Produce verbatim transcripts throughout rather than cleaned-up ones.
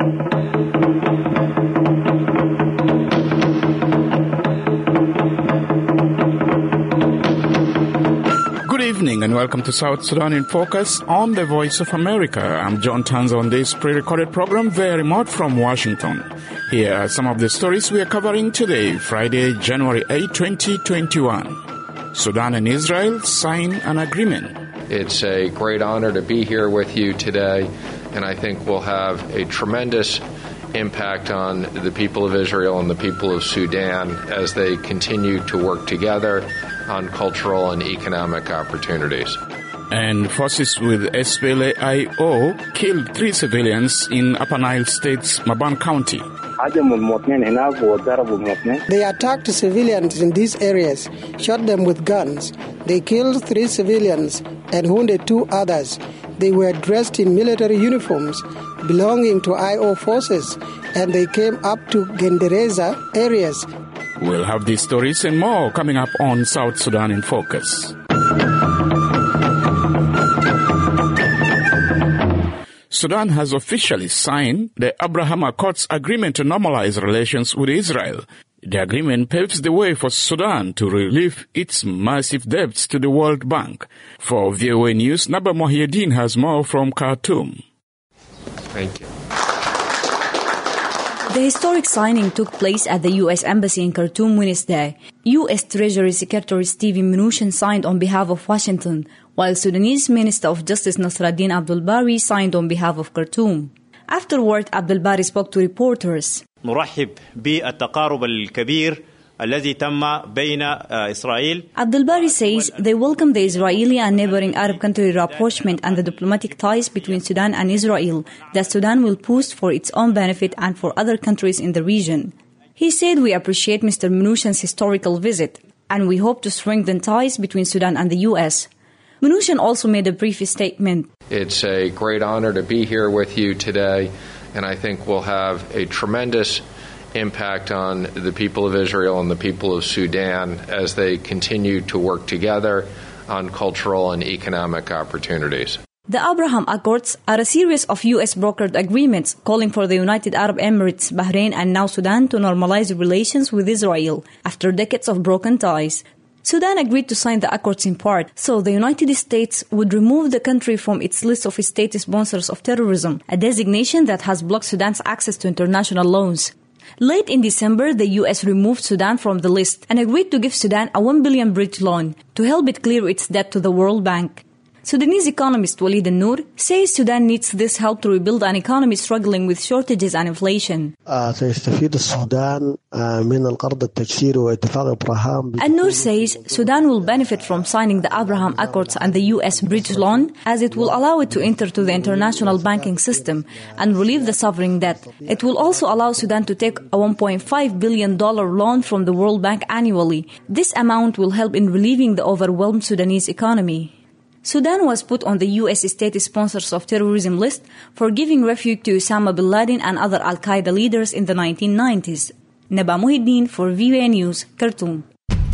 Good evening and welcome to South Sudan in Focus on the Voice of America. I'm John Tanza on this pre-recorded program very remote from Washington. Here are some of the stories we are covering today, Friday, January eighth, twenty twenty-one. Sudan and Israel sign an agreement. It's a great honor to be here with you today, and I think we'll have a tremendous impact on the people of Israel and the people of Sudan as they continue to work together on cultural and economic opportunities. And forces with S P L A I O killed three civilians in Upper Nile State's Maban County. They attacked civilians in these areas, shot them with guns. They killed three civilians and wounded two others. They were dressed in military uniforms belonging to I O forces, and they came up to Gendereza areas. We'll have these stories and more coming up on South Sudan in Focus. Sudan has officially signed the Abraham Accords agreement to normalize relations with Israel. The agreement paves the way for Sudan to relieve its massive debts to the World Bank. For V O A News, Naba Mohiuddin has more from Khartoum. Thank you. The historic signing took place at the U S Embassy in Khartoum Wednesday. U S Treasury Secretary Steven Mnuchin signed on behalf of Washington, while Sudanese Minister of Justice Nasraddin Abdul Bari signed on behalf of Khartoum. Afterward, Abdul Bari spoke to reporters. نرحب بالتقارب الكبير الذي تم بين إسرائيل. Abdul Bari says they welcome the Israeli and neighboring Arab country rapprochement and the diplomatic ties between Sudan and Israel that Sudan will push for its own benefit and for other countries in the region. He said, "We appreciate Mister Mnuchin's historical visit, and we hope to strengthen ties between Sudan and the U S" Mnuchin also made a brief statement. It's a great honor to be here with you today, and I think we'll have a tremendous impact on the people of Israel and the people of Sudan as they continue to work together on cultural and economic opportunities. The Abraham Accords are a series of U S brokered agreements calling for the United Arab Emirates, Bahrain, and now Sudan to normalize relations with Israel after decades of broken ties. Sudan agreed to sign the accords in part, so the United States would remove the country from its list of state sponsors of terrorism, a designation that has blocked Sudan's access to international loans. Late in December, the U S removed Sudan from the list and agreed to give Sudan a one billion dollars bridge loan to help it clear its debt to the World Bank. Sudanese economist Walid Al-Noor says Sudan needs this help to rebuild an economy struggling with shortages and inflation. سيستفيد السودان من القرض التجسيري واتفاق إبراهام. Al-Noor says Sudan will benefit from signing the Abraham Accords and the U S bridge loan, as it will allow it to enter to the international banking system and relieve the sovereign debt. It will also allow Sudan to take a one point five billion dollars loan from the World Bank annually. This amount will help in relieving the overwhelmed Sudanese economy. Sudan was put on the U S state sponsors of terrorism list for giving refuge to Osama bin Laden and other Al-Qaeda leaders in the nineteen nineties. Naba Mohiuddin for V O A News, Khartoum.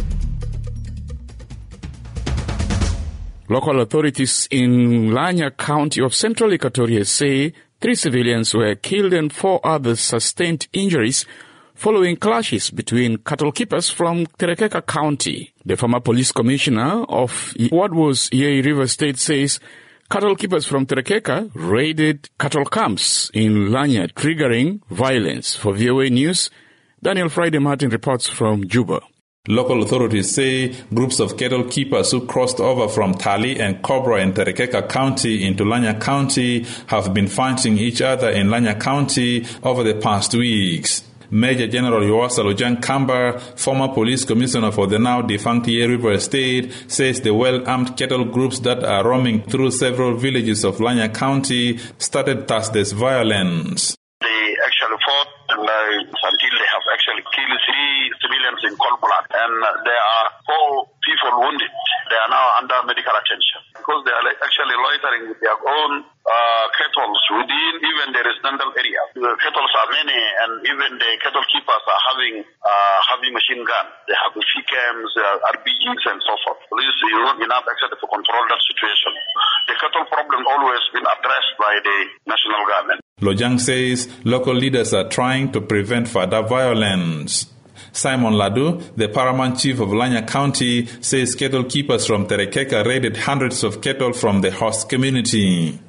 Local authorities in Lanya County of Central Equatoria say three civilians were killed and four others sustained injuries following clashes between cattle keepers from Terekeka County. The former police commissioner of what was Yei River State says cattle keepers from Terekeka raided cattle camps in Lanya, triggering violence. For V O A News, Daniel Friday Martin reports from Juba. Local authorities say groups of cattle keepers who crossed over from Tali and Cobra in Terekeka County into Lanya County have been fighting each other in Lanya County over the past weeks. Major General Yoasa Lujan Kamba, former police commissioner for the now defunct Yei River State, says the well-armed cattle groups that are roaming through several villages of Lanya County started Thursday's violence. They actually fought and, uh, until they have actually killed three civilians in Kolblat, and uh, there are four people wounded. They are now under medical attention because they are like, actually loitering with their own uh, cattle within even the residential area. The cattle are many, and even the cattle keepers are having uh, heavy machine guns. They have the C CAMs, uh, R P Gs, and so forth. Police is not enough actually to control that situation. The cattle problem always been addressed by the national government. Lojang says local leaders are trying to prevent further violence. Simon Ladu, the paramount chief of Lanya County, says cattle keepers from Terekeka raided hundreds of cattle from the host community.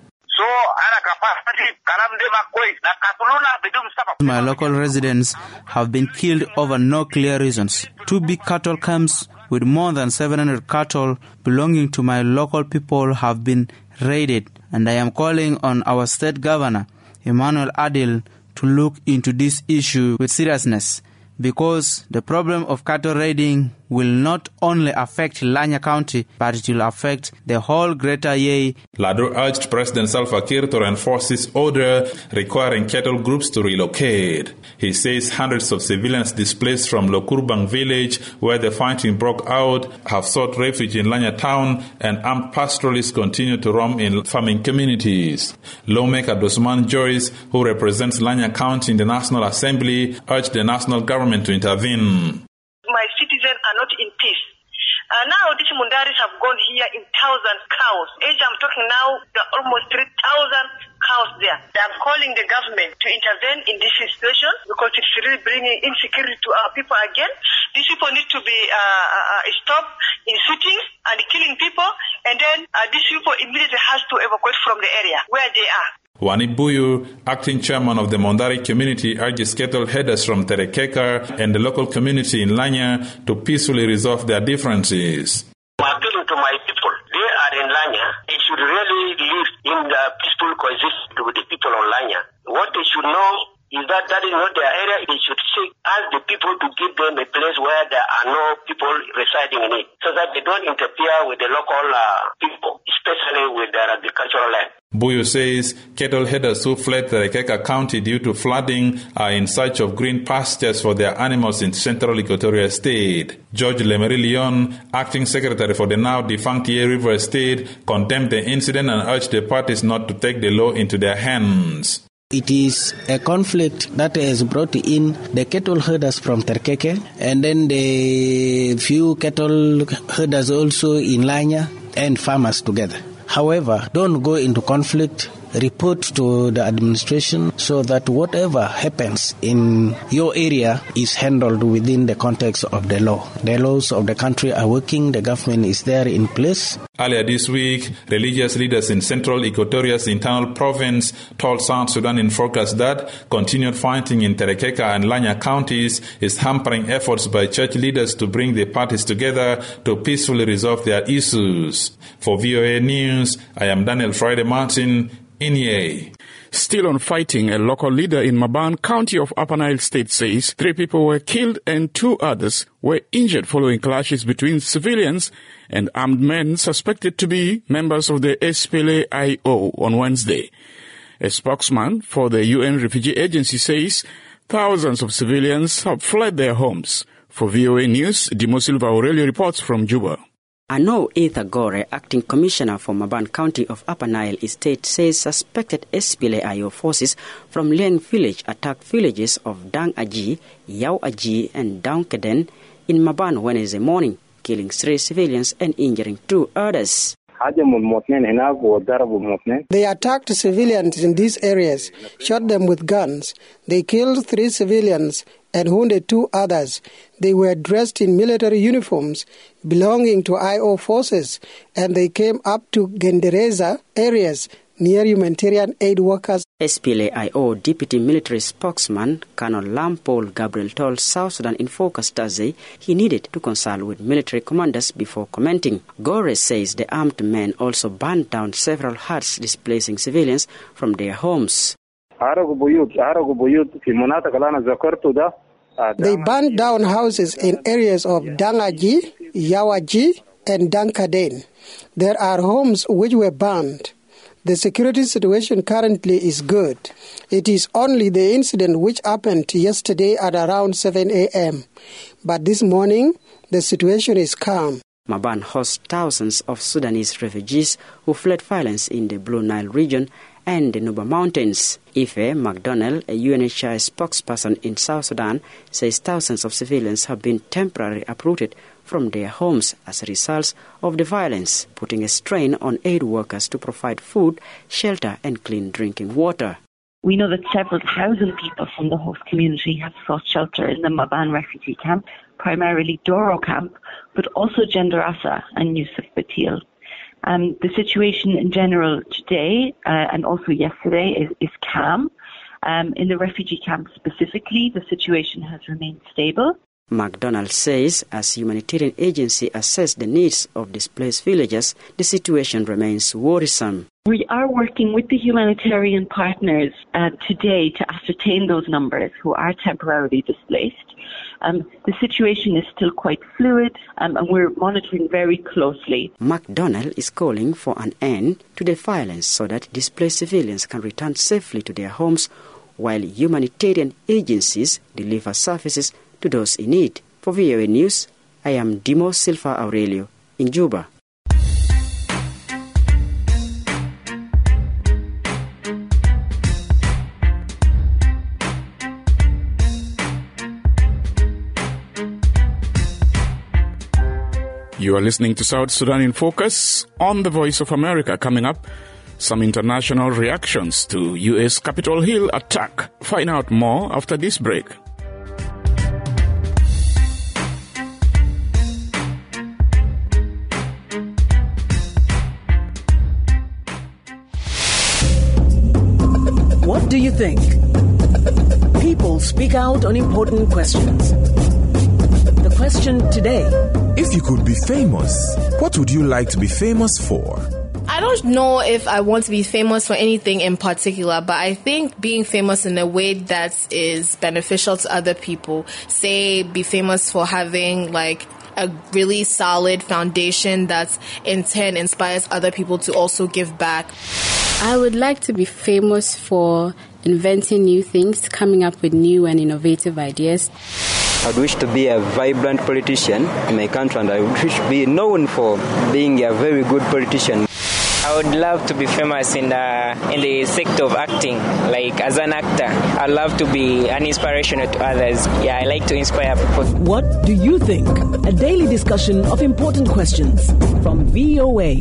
My local residents have been killed over no clear reasons. Two big cattle camps with more than seven hundred cattle belonging to my local people have been raided, and I am calling on our state governor, Emmanuel Adil, to look into this issue with seriousness, because the problem of cattle raiding will not only affect Lanya County, but it will affect the whole greater Yei. Ladu urged President Salva Kiir to enforce his order requiring cattle groups to relocate. He says hundreds of civilians displaced from Lokurbang village, where the fighting broke out, have sought refuge in Lanya town, and armed pastoralists continue to roam in farming communities. Lawmaker Dosman Joyce, who represents Lanya County in the National Assembly, urged the national government to intervene. My citizens are not in peace. Uh, now these Mundaris have gone here in thousand cows. As I'm talking now, there are almost three thousand cows there. I'm calling the government to intervene in this situation because it's really bringing insecurity to our people again. These people need to be uh, uh, stopped in shooting and killing people, and then uh, these people immediately has to evacuate from the area where they are. Wani Buyu, acting chairman of the Mondari community, urges cattle headers from Terekeka and the local community in Lanya to peacefully resolve their differences. I'm appealing to my people. They are in Lanya. They should really live in the peaceful coexistence with the people of Lanya. What they should know is that that is not their area. They should seek, ask the people to give them a place where there are no people residing in it, so that they don't interfere with the local uh, people, especially with their agricultural land. Buyu says cattle headers who fled Terekeka County due to flooding are in search of green pastures for their animals in central Equatorial State. George Lemery Leon, acting secretary for the now defunct Yei River State, condemned the incident and urged the parties not to take the law into their hands. It is a conflict that has brought in the cattle herders from Terekeke and then the few cattle herders also in Lanya and farmers together. However, don't go into conflict. Report to the administration so that whatever happens in your area is handled within the context of the law. The laws of the country are working, the government is there in place. Earlier this week, religious leaders in central Equatoria's internal province told South Sudan in Focus that continued fighting in Terekeka and Lanya counties is hampering efforts by church leaders to bring the parties together to peacefully resolve their issues. For V O A News, I am Daniel Friday Martin, in Yei. Still on fighting, a local leader in Maban, county of Upper Nile State, says three people were killed and two others were injured following clashes between civilians and armed men suspected to be members of the S P L A I O on Wednesday. A spokesman for the U N Refugee Agency says thousands of civilians have fled their homes. For V O A News, Dimo Silva Aurelio reports from Juba. Ano Ether Gore, acting commissioner for Maban County of Upper Nile State, says suspected S P L A I O forces from Liang village attacked villages of Dang Aji, Yao Aji, and Downkeden in Maban Wednesday morning, killing three civilians and injuring two others. They attacked civilians in these areas, shot them with guns. They killed three civilians and wounded two others. They were dressed in military uniforms belonging to I O forces, and they came up to Gendereza areas near humanitarian aid workers. S P L A I O Deputy Military Spokesman Colonel Lampol Gabriel told South Sudan in Focus Thursday he needed to consult with military commanders before commenting. Gore says the armed men also burned down several huts, displacing civilians from their homes. They burned down houses in areas of Dangaji, Yawaji, and Dankaden. There are homes which were burned. The security situation currently is good. It is only the incident which happened yesterday at around seven a.m. But this morning, the situation is calm. Maban hosts thousands of Sudanese refugees who fled violence in the Blue Nile region and the Nuba Mountains. Ife McDonnell, a U N H C R spokesperson in South Sudan, says thousands of civilians have been temporarily uprooted from their homes as a result of the violence, putting a strain on aid workers to provide food, shelter, and clean drinking water. We know that several thousand people from the host community have sought shelter in the Maban refugee camp, primarily Doro camp, but also Jendarasa and Yusuf Batil. Um, the situation in general today uh, and also yesterday is, is calm. Um, in the refugee camp specifically, the situation has remained stable. McDonald says as humanitarian agency assess the needs of displaced villagers, the situation remains worrisome. We are working with the humanitarian partners uh, today to ascertain those numbers who are temporarily displaced. Um, the situation is still quite fluid um, and we're monitoring very closely. McDonald is calling for an end to the violence so that displaced civilians can return safely to their homes while humanitarian agencies deliver services to those in need. For V O A News, I am Dimo Silva Aurelio in Juba. You are listening to South Sudan in Focus on the Voice of America. Coming up, some international reactions to U S Capitol Hill attack. Find out more after this break. What do you think? People speak out on important questions. The question today: if you could be famous, what would you like to be famous for? I don't know if I want to be famous for anything in particular, but I think being famous in a way that is beneficial to other people, say be famous for having like a really solid foundation that in turn inspires other people to also give back. I would like to be famous for inventing new things, coming up with new and innovative ideas. I would wish to be a vibrant politician in my country, and I would wish to be known for being a very good politician. I would love to be famous in the in the sector of acting, like as an actor. I love to be an inspiration to others. Yeah, I like to inspire people. What do you think? A daily discussion of important questions from V O A.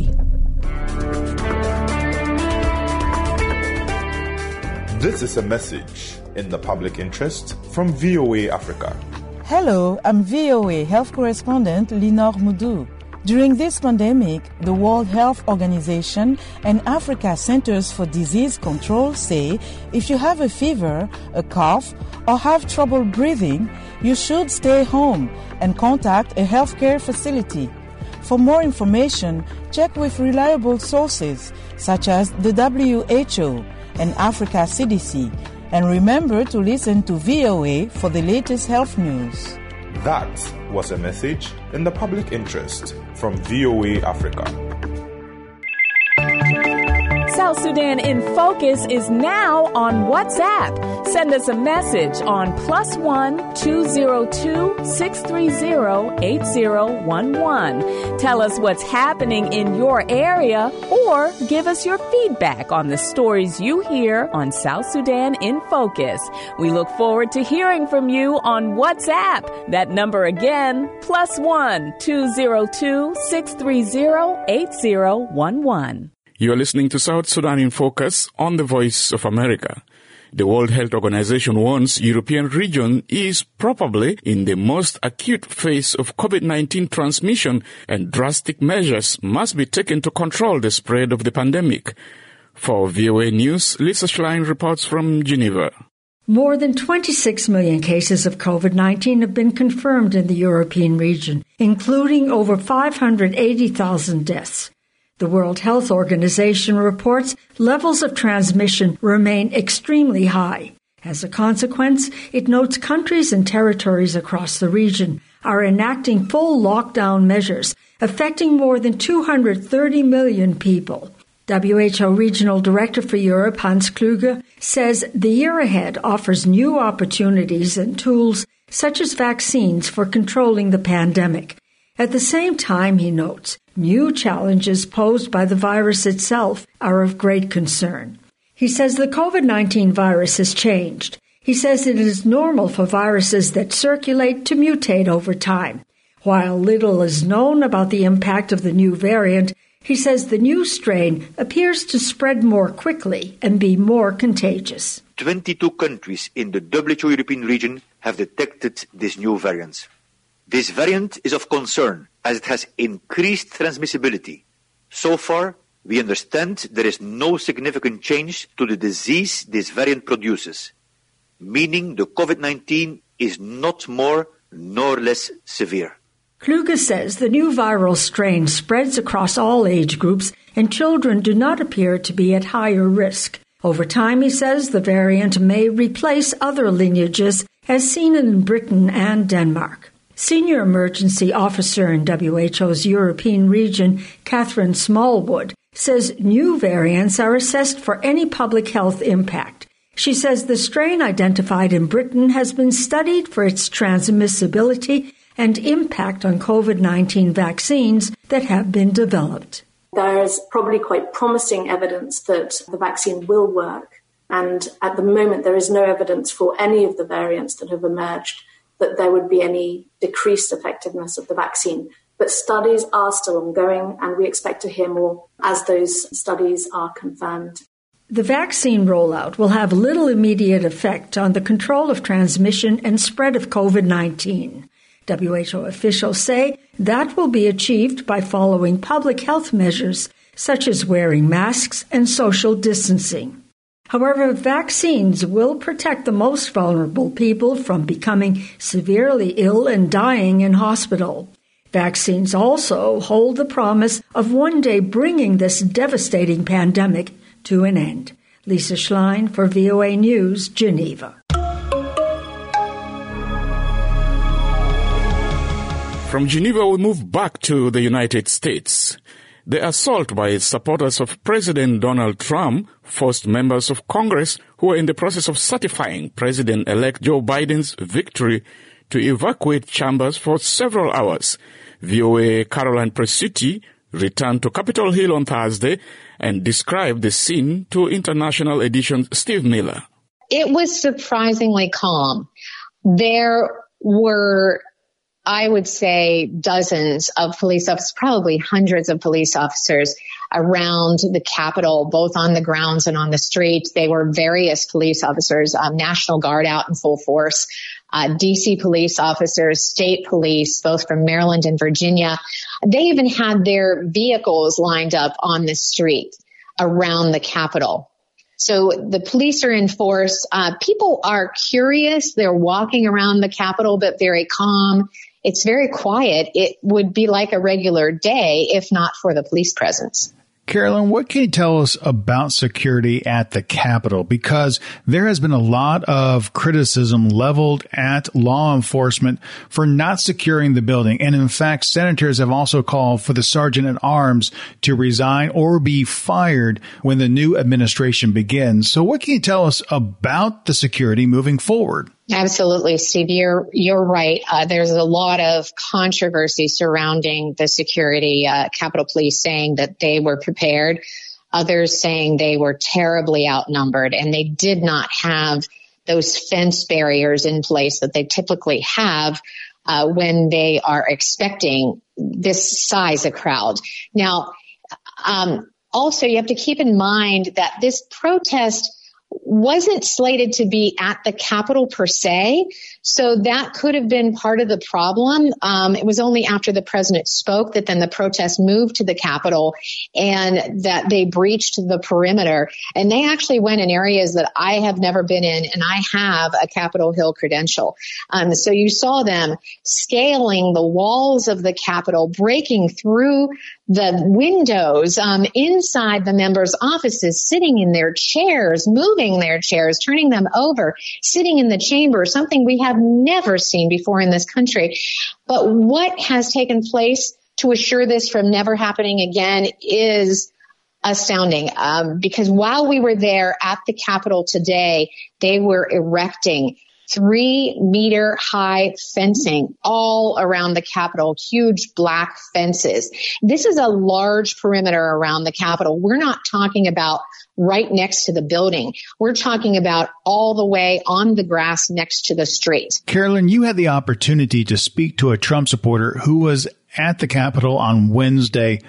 This is a message in the public interest from V O A Africa. Hello, I'm V O A health correspondent Linor Moudou. During this pandemic, the World Health Organization and Africa Centers for Disease Control say if you have a fever, a cough, or have trouble breathing, you should stay home and contact a healthcare facility. For more information, check with reliable sources such as the W H O and Africa C D C, and remember to listen to V O A for the latest health news. That was a message in the public interest from V O A Africa. South Sudan in Focus is now on WhatsApp. Send us a message on plus one two zero two six three zero eight zero one one. Tell us what's happening in your area or give us your feedback on the stories you hear on South Sudan in Focus. We look forward to hearing from you on WhatsApp. That number again, plus one two zero two six three zero eight zero one one. You are listening to South Sudan in Focus on the Voice of America. The World Health Organization warns European region is probably in the most acute phase of COVID nineteen transmission, and drastic measures must be taken to control the spread of the pandemic. For V O A News, Lisa Schlein reports from Geneva. More than twenty-six million cases of COVID nineteen have been confirmed in the European region, including over five hundred eighty thousand deaths. The World Health Organization reports levels of transmission remain extremely high. As a consequence, it notes countries and territories across the region are enacting full lockdown measures, affecting more than two hundred thirty million people. W H O Regional Director for Europe, Hans Kluge, says the year ahead offers new opportunities and tools, such as vaccines, for controlling the pandemic. At the same time, he notes, new challenges posed by the virus itself are of great concern. He says the COVID nineteen virus has changed. He says it is normal for viruses that circulate to mutate over time. While little is known about the impact of the new variant, he says the new strain appears to spread more quickly and be more contagious. twenty-two countries in the W H O European region have detected this new variant. This variant is of concern as it has increased transmissibility. So far, we understand there is no significant change to the disease this variant produces, meaning the COVID nineteen is not more nor less severe. Kluge says the new viral strain spreads across all age groups and children do not appear to be at higher risk. Over time, he says, the variant may replace other lineages as seen in Britain and Denmark. Senior Emergency Officer in W H O's European region, Catherine Smallwood, says new variants are assessed for any public health impact. She says the strain identified in Britain has been studied for its transmissibility and impact on COVID nineteen vaccines that have been developed. There's probably quite promising evidence that the vaccine will work. And at the moment, there is no evidence for any of the variants that have emerged that there would be any decreased effectiveness of the vaccine. But studies are still ongoing, and we expect to hear more as those studies are confirmed. The vaccine rollout will have little immediate effect on the control of transmission and spread of COVID nineteen. W H O officials say that will be achieved by following public health measures such as wearing masks and social distancing. However, vaccines will protect the most vulnerable people from becoming severely ill and dying in hospital. Vaccines also hold the promise of one day bringing this devastating pandemic to an end. Lisa Schlein for V O A News, Geneva. From Geneva, we move back to the United States. The assault by supporters of President Donald Trump forced members of Congress who were in the process of certifying President-elect Joe Biden's victory to evacuate chambers for several hours. V O A Caroline Presutti returned to Capitol Hill on Thursday and described the scene to International Edition's Steve Miller. It was surprisingly calm. There were, I would say, dozens of police officers, probably hundreds of police officers around the Capitol, both on the grounds and on the streets. They were various police officers, um, National Guard out in full force, uh, D C police officers, state police, both from Maryland and Virginia. They even had their vehicles lined up on the street around the Capitol. So the police are in force. Uh, people are curious. They're walking around the Capitol, but very calm. It's very quiet. It would be like a regular day if not for the police presence. Carolyn, what can you tell us about security at the Capitol? Because there has been a lot of criticism leveled at law enforcement for not securing the building. And in fact, senators have also called for the sergeant at arms to resign or be fired when the new administration begins. So what can you tell us about the security moving forward? Absolutely, Steve. You're you're right. Uh, there's a lot of controversy surrounding the security. Uh, Capitol Police saying that they were prepared, others saying they were terribly outnumbered, and they did not have those fence barriers in place that they typically have uh, when they are expecting this size of crowd. Now, um, also you have to keep in mind that this protest wasn't slated to be at the Capitol per se, so that could have been part of the problem. Um, it was only after the president spoke that then the protest moved to the Capitol and that they breached the perimeter. And they actually went in areas that I have never been in, and I have a Capitol Hill credential. Um, so you saw them scaling the walls of the Capitol, breaking through the windows um, inside the members' offices, sitting in their chairs, moving their chairs, turning them over, sitting in the chamber, something we have never seen before in this country. But what has taken place to assure this from never happening again is astounding, um, because while we were there at the Capitol today, they were erecting three meter high fencing all around the Capitol, huge black fences. This is a large perimeter around the Capitol. We're not talking about right next to the building. We're talking about all the way on the grass next to the street. Carolyn, you had the opportunity to speak to a Trump supporter who was at the Capitol on Wednesday.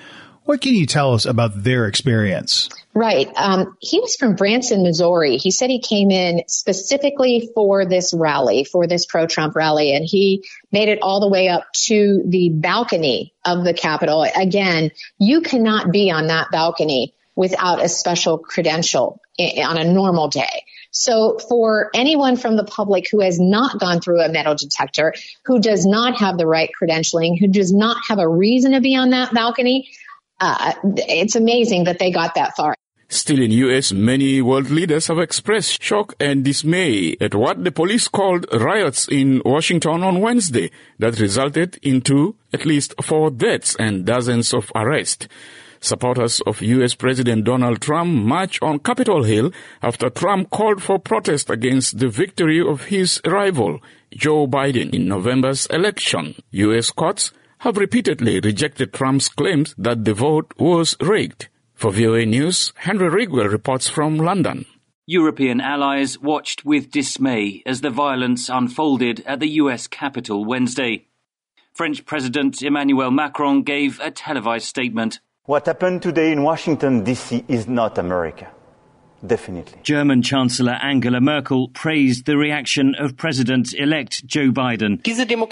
What can you tell us about their experience? Right. Um, he was from Branson, Missouri. He said he came in specifically for this rally, for this pro-Trump rally, and he made it all the way up to the balcony of the Capitol. Again, you cannot be on that balcony without a special credential on a normal day. So for anyone from the public who has not gone through a metal detector, who does not have the right credentialing, who does not have a reason to be on that balcony, uh, it's amazing that they got that far. Still in U S, many world leaders have expressed shock and dismay at what the police called riots in Washington on Wednesday that resulted into at least four deaths and dozens of arrests. Supporters of U S President Donald Trump marched on Capitol Hill after Trump called for protest against the victory of his rival, Joe Biden, in November's election. U S courts have repeatedly rejected Trump's claims that the vote was rigged. For V O A News, Henry Rigwell reports from London. European allies watched with dismay as the violence unfolded at the U S Capitol Wednesday. French President Emmanuel Macron gave a televised statement. What happened today in Washington, D C is not America. Definitely. German Chancellor Angela Merkel praised the reaction of President-elect Joe Biden.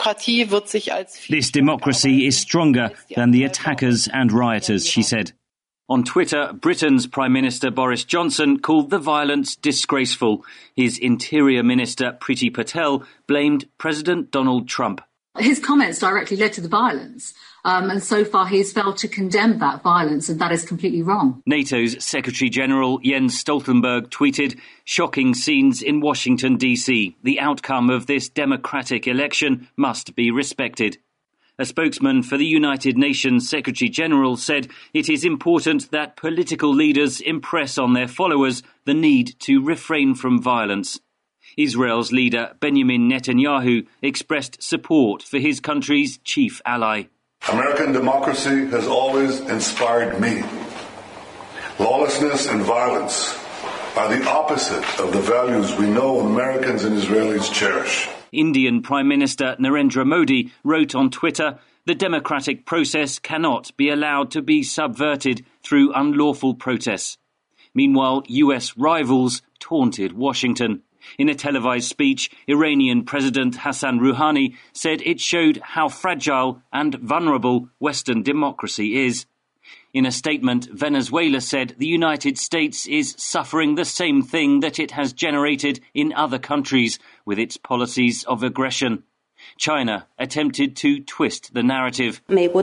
This democracy is stronger than the attackers and rioters, she said. On Twitter, Britain's Prime Minister Boris Johnson called the violence disgraceful. His Interior Minister Priti Patel blamed President Donald Trump. His comments directly led to the violence, um, and so far he has failed to condemn that violence, and that is completely wrong. NATO's Secretary-General Jens Stoltenberg tweeted, "Shocking scenes in Washington, D C. The outcome of this democratic election must be respected." A spokesman for the United Nations Secretary-General said it is important that political leaders impress on their followers the need to refrain from violence. Israel's leader Benjamin Netanyahu expressed support for his country's chief ally. American democracy has always inspired me. Lawlessness and violence are the opposite of the values we know Americans and Israelis cherish. Indian Prime Minister Narendra Modi wrote on Twitter, "The democratic process cannot be allowed to be subverted through unlawful protests." Meanwhile, U S rivals taunted Washington. In a televised speech, Iranian President Hassan Rouhani said it showed how fragile and vulnerable Western democracy is. In a statement, Venezuela said the United States is suffering the same thing that it has generated in other countries with its policies of aggression. China attempted to twist the narrative.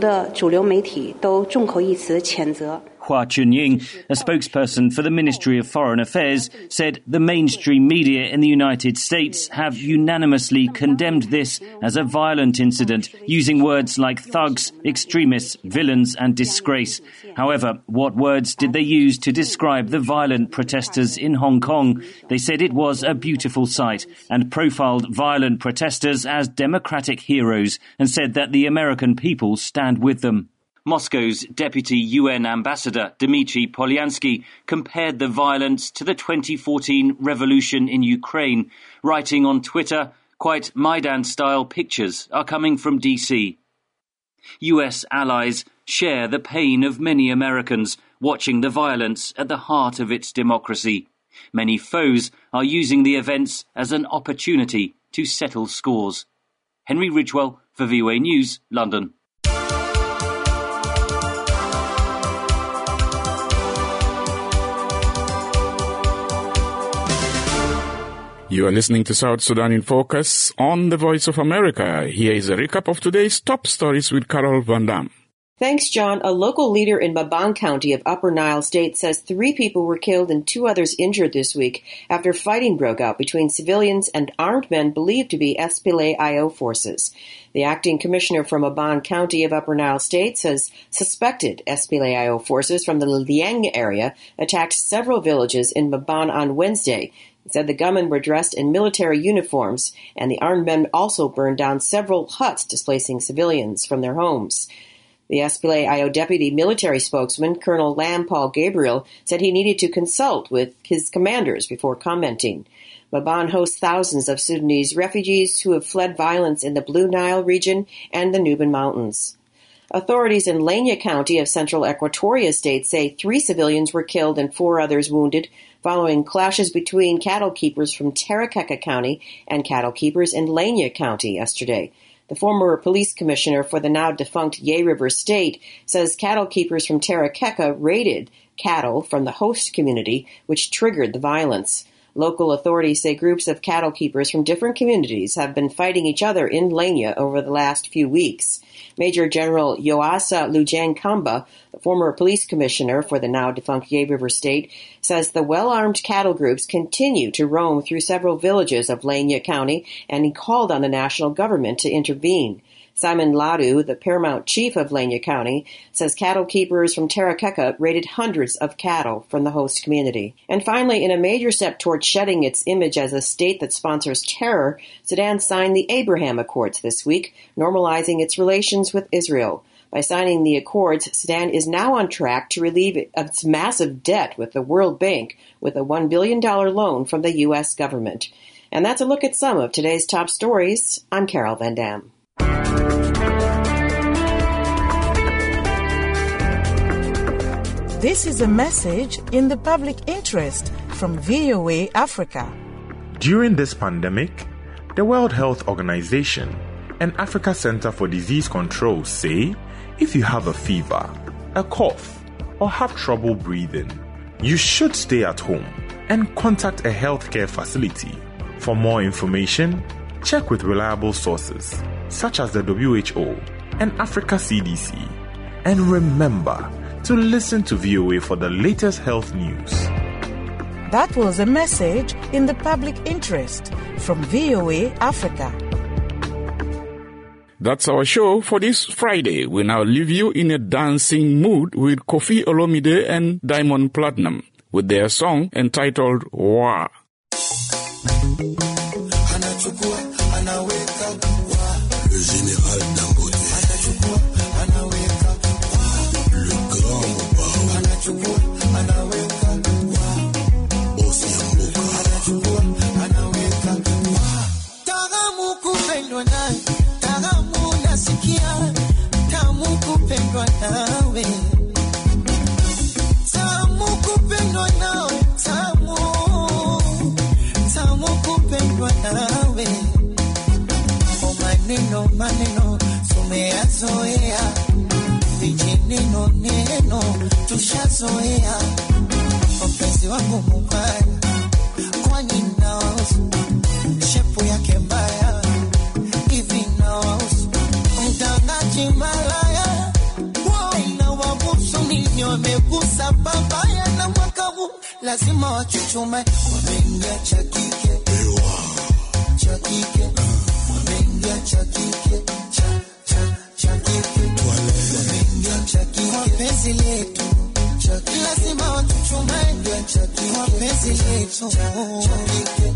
Hua Chunying, a spokesperson for the Ministry of Foreign Affairs, said the mainstream media in the United States have unanimously condemned this as a violent incident, using words like thugs, extremists, villains and disgrace. However, what words did they use to describe the violent protesters in Hong Kong? They said it was a beautiful sight and profiled violent protesters as democratic heroes and said that the American people stand with them. Moscow's deputy U N ambassador, Dmitry Polyansky, compared the violence to the twenty fourteen revolution in Ukraine, writing on Twitter, quite Maidan-style pictures are coming from D C. U S allies share the pain of many Americans watching the violence at the heart of its democracy. Many foes are using the events as an opportunity to settle scores. Henry Ridgewell for V O A News, London. You are listening to South Sudan in Focus on the Voice of America. Here is a recap of today's top stories with Carol Van Dam. Thanks, John. A local leader in Maban County of Upper Nile State says three people were killed and two others injured this week after fighting broke out between civilians and armed men believed to be S P L A I O forces. The acting commissioner from Maban County of Upper Nile State says suspected S P L A I O forces from the Liang area attacked several villages in Maban on Wednesday. He said the gunmen were dressed in military uniforms, and the armed men also burned down several huts, displacing civilians from their homes. The S P L A I O deputy military spokesman, Colonel Lam Paul Gabriel, said he needed to consult with his commanders before commenting. Maban hosts thousands of Sudanese refugees who have fled violence in the Blue Nile region and the Nubian Mountains. Authorities in Lenya County of Central Equatoria State say three civilians were killed and four others wounded following clashes between cattle keepers from Terekeka County and cattle keepers in Lenya County yesterday. The former police commissioner for the now-defunct Yei River State says cattle keepers from Terekeka raided cattle from the host community, which triggered the violence. Local authorities say groups of cattle keepers from different communities have been fighting each other in Lenya over the last few weeks. Major General Yoasa Lujang Kamba, the former police commissioner for the now-defunct Yei River State, says the well-armed cattle groups continue to roam through several villages of Lenya County, and he called on the national government to intervene. Simon Ladu, the paramount chief of Lenya County, says cattle keepers from Terekeka raided hundreds of cattle from the host community. And finally, in a major step toward shedding its image as a state that sponsors terror, Sudan signed the Abraham Accords this week, normalizing its relations with Israel. By signing the accords, Sudan is now on track to relieve its massive debt with the World Bank with a one billion dollars loan from the U S government. And that's a look at some of today's top stories. I'm Carol Van Dam. This is a message in the public interest from V O A Africa. During this pandemic, the World Health Organization and Africa Center for Disease Control say if you have a fever, a cough, or have trouble breathing, you should stay at home and contact a healthcare facility. For more information, check with reliable sources such as the W H O and Africa C D C. And remember to listen to V O A for the latest health news. That was a message in the public interest from V O A Africa. That's our show for this Friday. We now leave you in a dancing mood with Koffi Olomide and Diamond Platnumz with their song entitled Wa. Le général Dangote, le grand Obao, Osiamboka, Tagamu kupendwa nawe, tagamu nasikia, tamu kupendwa nawe, tamu kupendwa nawe, tamu, tamu kupendwa nawe. Maneno maneno tumeyazoea, vijineno neno tushazoea. Mpenzi wangu mubaya, kwani nawahusu? Shepu yake mbaya, hivi nawahusu? Mtangaji malaya, wana wabusu nini wamegusa babaya na makabu, lazima wachuchume, wameingia cha kike, cha kike. Chakike, cha, cha, chakike, tuwamengia chakike, kwa penzi letu, chakike, lazima watuchume, chakike, kwa penzi letu, chakike.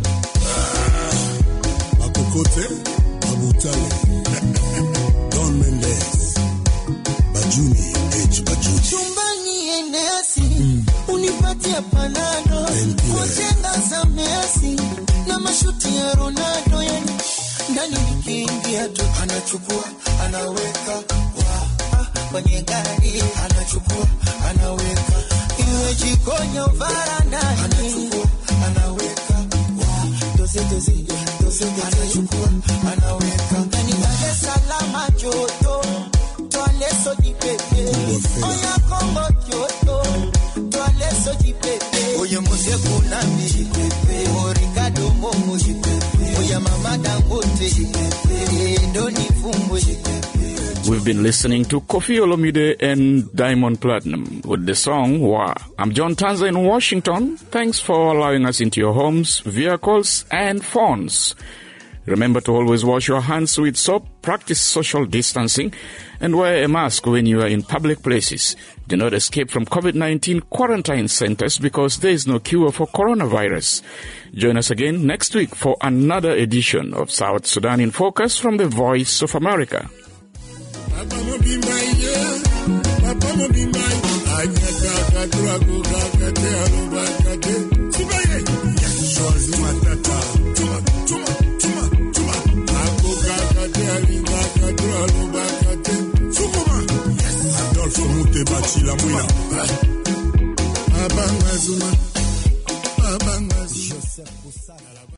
Makokote, Mabutale, Don Mendes, Bajuni, H. Bajuni. Chumbani enesi, mm. Unipatia panado, kujenga za Messi, na mashuti ya Ronaldo yani. Ndani nikiingia tu anachukua anaweka wa kwenye gari anachukua anaweka iwe jikoni au varandani anachukua anaweka wa doze doze doze anachukua anaweka ndani Dar es Salaam joto toale soji pepe oya Kongo joto toale soji pepe oya mose kunami pepe Ricardo Momo pepe oya mama Dangote ndoni fumbo. We've been listening to Koffi Olomide and Diamond Platnumz with the song Wa. I'm John Tanza in Washington. Thanks for allowing us into your homes, vehicles, and phones. Remember to always wash your hands with soap, practice social distancing, and wear a mask when you are in public places. Do not escape from COVID nineteen quarantine centers because there is no cure for coronavirus. Join us again next week for another edition of South Sudan in Focus from the Voice of America. Sukuma Abang Azuma.